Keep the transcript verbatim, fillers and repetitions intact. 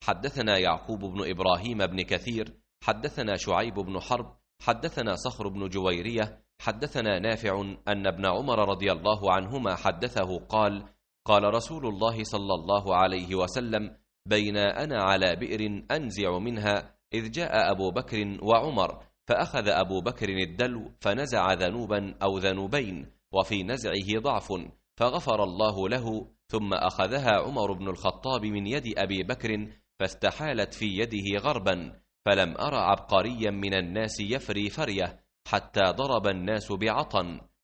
حدثنا يعقوب بن إبراهيم بن كثير حدثنا شعيب بن حرب حدثنا صخر بن جويرية حدثنا نافع أن ابن عمر رضي الله عنهما حدثه قال قال رسول الله صلى الله عليه وسلم بين أنا على بئر أنزع منها إذ جاء أبو بكر وعمر فأخذ أبو بكر الدلو فنزع ذنوبا أو ذنوبين وفي نزعه ضعف فغفر الله له، ثم أخذها عمر بن الخطاب من يد أبي بكر فاستحالت في يده غربا، فلم أر عبقريا من الناس يفري فرية حتى ضرب الناس بعطن.